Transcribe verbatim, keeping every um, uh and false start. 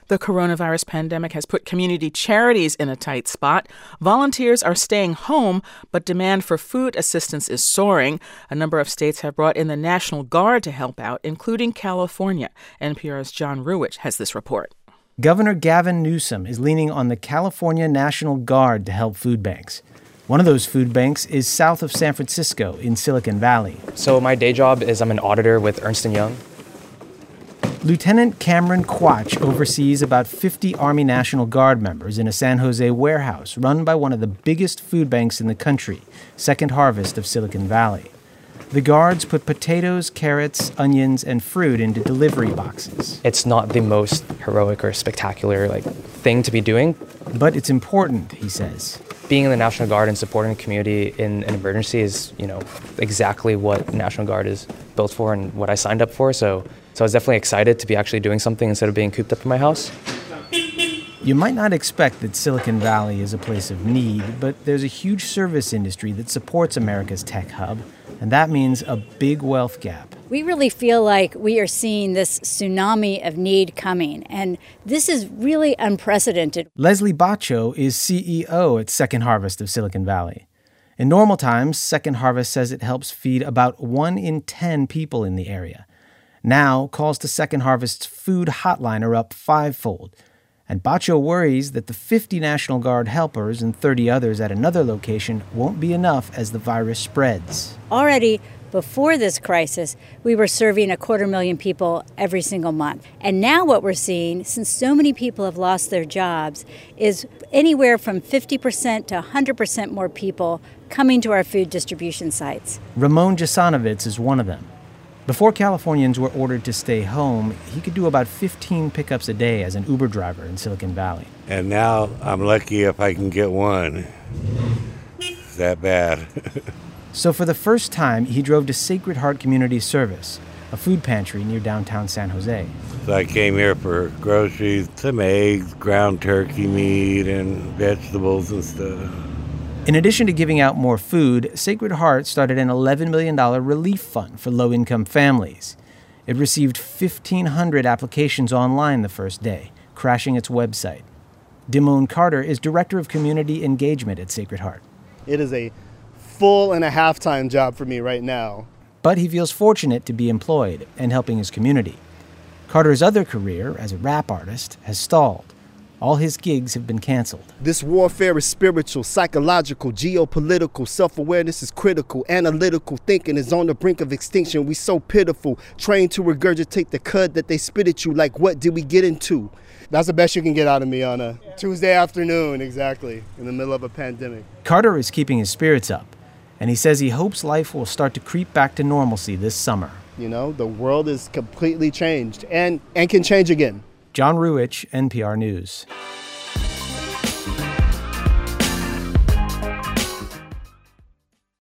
The coronavirus pandemic has put community charities in a tight spot. Volunteers are staying home, but demand for food assistance is soaring. A number of states have brought in the National Guard to help out, including California. N P R's John Ruwitch has this report. Governor Gavin Newsom is leaning on the California National Guard to help food banks. One of those food banks is south of San Francisco in Silicon Valley. So my day job is I'm an auditor with Ernst and Young. Lieutenant Cameron Quach oversees about fifty Army National Guard members in a San Jose warehouse run by one of the biggest food banks in the country, Second Harvest of Silicon Valley. The guards put potatoes, carrots, onions, and fruit into delivery boxes. It's not the most heroic or spectacular like thing to be doing. But it's important, he says. Being in the National Guard and supporting the community in an emergency is, you know, exactly what the National Guard is built for and what I signed up for. So, so I was definitely excited to be actually doing something instead of being cooped up in my house. You might not expect that Silicon Valley is a place of need, but there's a huge service industry that supports America's tech hub, and that means a big wealth gap. We really feel like we are seeing this tsunami of need coming, and this is really unprecedented. Leslie Baccio is C E O at Second Harvest of Silicon Valley. In normal times, Second Harvest says it helps feed about one in ten people in the area. Now, calls to Second Harvest's food hotline are up fivefold. And Baccio worries that the fifty National Guard helpers and thirty others at another location won't be enough as the virus spreads. Already, before this crisis, we were serving a quarter million people every single month. And now what we're seeing, since so many people have lost their jobs, is anywhere from fifty percent to one hundred percent more people coming to our food distribution sites. Ramon Jasanovic is one of them. Before Californians were ordered to stay home, he could do about fifteen pickups a day as an Uber driver in Silicon Valley. And now I'm lucky if I can get one. It's that bad. So for the first time, he drove to Sacred Heart Community Service, a food pantry near downtown San Jose. So I came here for groceries, some eggs, ground turkey meat, and vegetables and stuff. In addition to giving out more food, Sacred Heart started an eleven million dollars relief fund for low-income families. It received fifteen hundred applications online the first day, crashing its website. Dimone Carter is Director of Community Engagement at Sacred Heart. It is a full and a half-time job for me right now. But he feels fortunate to be employed and helping his community. Carter's other career as a rap artist has stalled. All his gigs have been canceled. This warfare is spiritual, psychological, geopolitical. Self-awareness is critical. Analytical thinking is on the brink of extinction. We so pitiful, trained to regurgitate the cud that they spit at you. Like, what did we get into? That's the best you can get out of me on a Tuesday afternoon, exactly, in the middle of a pandemic. Carter is keeping his spirits up, and he says he hopes life will start to creep back to normalcy this summer. You know, the world is completely changed and, and can change again. John Ruwitch, N P R News.